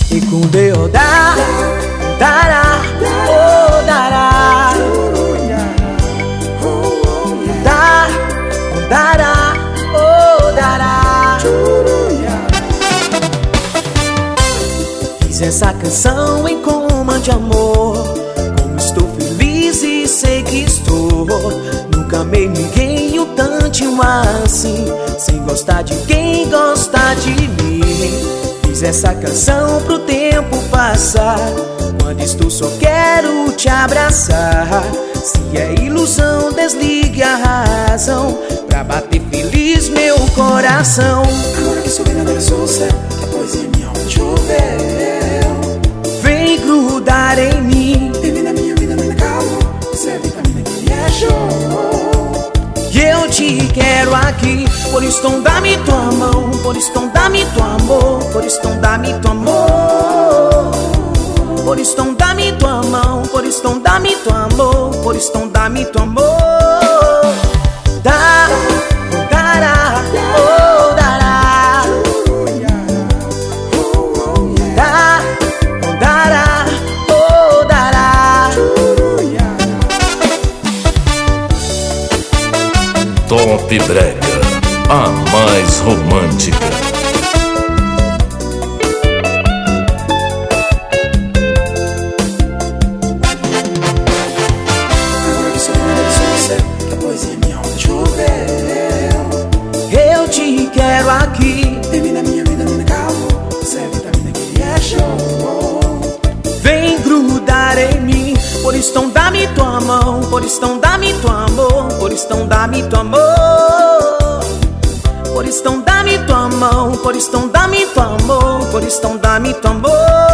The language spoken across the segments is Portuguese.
E com Deus dará, oh dará, dará, oh dará. Fiz essa canção em coma de amor, como estou feliz e sei que estou. Nunca amei ninguém o tantinho assim, sem gostar de quem gosta de mim. Fiz essa canção pro tempo passar, quando estou só quero te abraçar. Se é ilusão, desligue a razão, pra bater feliz meu coração. Agora que sou verdadeiro, sou céu, que a poesia minha alma choveu. Vem grudar em mim, Bem-vindo à minha vida, não calma. Você é vitamina que é show. e eu te quero aqui. Por isso então dá-me tua mão, por isso então dá-me tua amor, por isso então dá-me tua amor. Por isso então dá-me tua mão, por isso então dá-me tua amor, por isso então dá-me tua amor. Dá, dará, oh dará, dá, dará, oh dará. Top Brega, a mais romântica. Agora que sou verdadeiro, sou céu, que a poesia minha alma choveu. Eu te quero aqui, Bem-vindo à minha vida, não calma. Você é vitamina que é show. vem grudar em mim. Por isso então dá-me tua mão, por isso então dá-me tua amor, por isso então dá-me tua amor. Por isso então dá-me tua mão, por isso então dá-me tua amor, por isso então dá-me tua amor.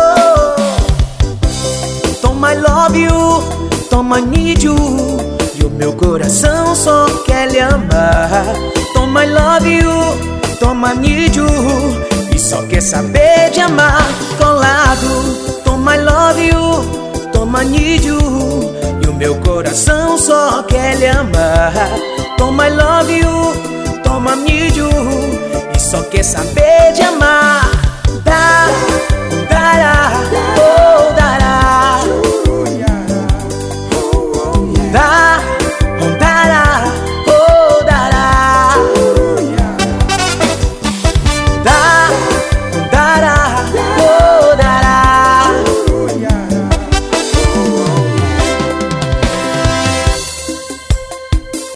Toma I love you, toma I need you, e o meu coração só quer lhe amar. Toma I love you, toma I need you, e só quer saber de amar colado. Toma I love you, toma I need you, e o meu coração só quer lhe amar. Toma I love you, toma I need you, e só quer saber de amar.